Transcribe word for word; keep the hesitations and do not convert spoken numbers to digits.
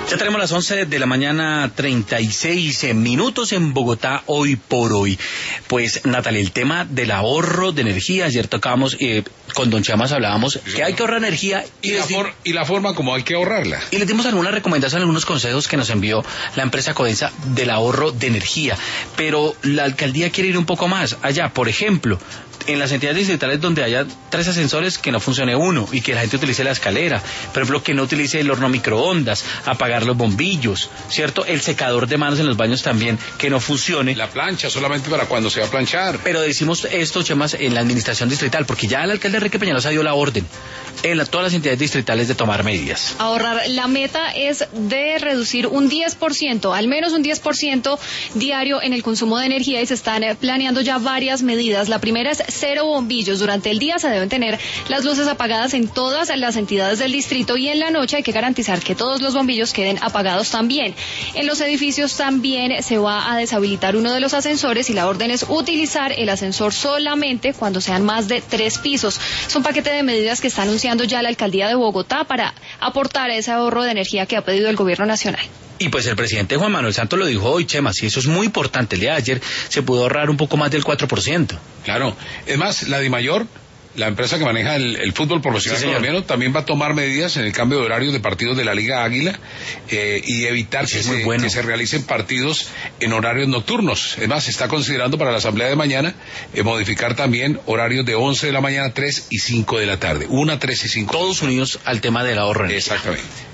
Ya tenemos las once de la mañana, treinta y seis minutos en Bogotá, hoy por hoy. Pues, Natalia, el tema del ahorro de energía, ayer tocábamos, eh, con Don Chamas hablábamos sí, que hay que ahorrar energía. Y, y, la for, y la forma como hay que ahorrarla. Y les dimos algunas recomendaciones, algunos consejos que nos envió la empresa Codensa del ahorro de energía. Pero la alcaldía quiere ir un poco más allá. Por ejemplo, en las entidades distritales donde haya tres ascensores, que no funcione uno y que la gente utilice la escalera. Por ejemplo, que no utilice el horno microondas, apagar los bombillos, ¿cierto? El secador de manos en los baños también, que no funcione. La plancha solamente para cuando se va a planchar. Pero decimos esto, Chemas, en la administración distrital, porque ya el alcalde Enrique Peñalosa dio la orden en la, todas las entidades distritales de tomar medidas. Ahorrar, la meta es de reducir un diez por ciento, al menos un diez por ciento diario en el consumo de energía, y se están planeando ya varias medidas. La primera es cero bombillos. Durante el día se deben tener las luces apagadas en todas las entidades del distrito, y en la noche hay que garantizar que todos los bombillos queden apagados también. En los edificios también se va a deshabilitar uno de los ascensores, y la orden es utilizar el ascensor solamente cuando sean más de tres pisos. Es un paquete de medidas que está anunciando ya la alcaldía de Bogotá para aportar ese ahorro de energía que ha pedido el gobierno nacional. Y pues el presidente Juan Manuel Santos lo dijo hoy, Chema, y eso es muy importante. El día de ayer se pudo ahorrar un poco más del cuatro por ciento. Claro, es más, la DIMAYOR, la empresa que maneja el, el fútbol profesional sí, colombiano, también va a tomar medidas en el cambio de horario de partidos de la Liga Águila eh, y evitar sí, que, se, bueno. que se realicen partidos en horarios nocturnos. Es más, se está considerando para la asamblea de mañana eh, modificar también horarios de once de la mañana, tres y cinco de la tarde. una, tres y cinco. Todos unidos al tema del ahorro. Exactamente.